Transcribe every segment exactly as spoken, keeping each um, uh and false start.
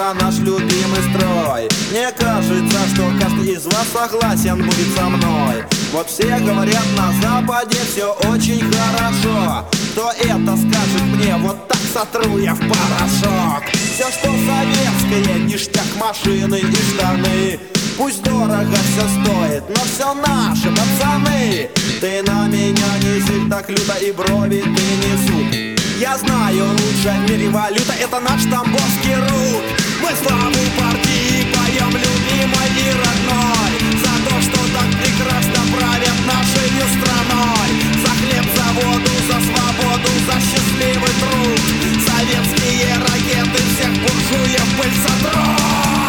про наш любимый строй. Мне кажется, что каждый из вас согласен будет со мной. Вот все говорят, на Западе все очень хорошо. Кто это скажет мне, вот так сотру я в порошок. Все, что советское, ништяк, машины и штаны. Пусть дорого все стоит, но все наши пацаны. Ты на меня не зырь так люто, и брови ты не суд. Я знаю, лучшая в мире валюта — это наш тамбовский рут. Мы славу партии поем, любимой и родной, за то, что так прекрасно правят нашей страной. За хлеб, за воду, за свободу, за счастливый труд. Советские ракеты всех буржуев пыль сотрут.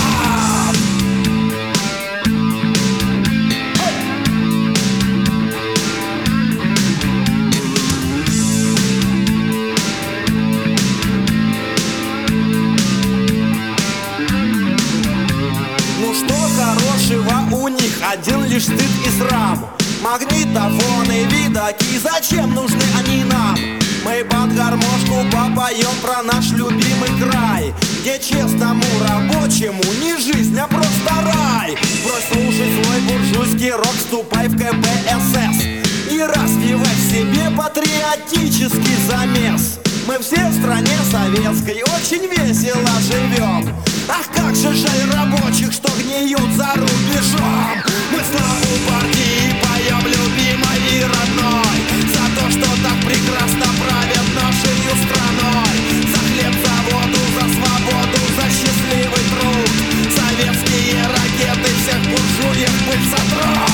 У них один лишь стыд и срам. Магнитофоны, видаки, зачем нужны они нам? Мы под гармошку попоем про наш любимый край, где честному рабочему не жизнь, а просто рай. Брось слушай свой буржуйский рок, вступай в ка пэ эс эс и развивай в себе патриотический замес. Мы все в стране советской очень весело живем. Ах, как же жаль рабочих, что гниют за рубежом. Мы славу партии поем, любимой и родной, за то, что так прекрасно правят нашей страной. За хлеб, за воду, за свободу, за счастливый труд. Советские ракеты всех буржуев пыль сотрут.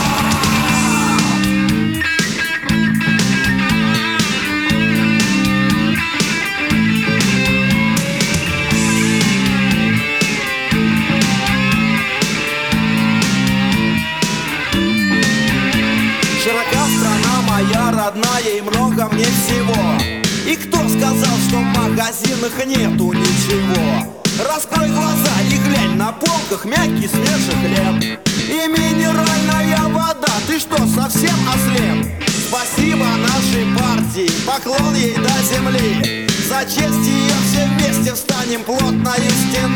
Моя родная, и много мне всего. И кто сказал, что в магазинах нету ничего? Раскрой глаза и глянь, на полках мягкий свежий хлеб и минеральная вода. Ты что, совсем ослеп? Спасибо нашей партии, поклон ей до земли. За честь ее все вместе встанем плотною стеной.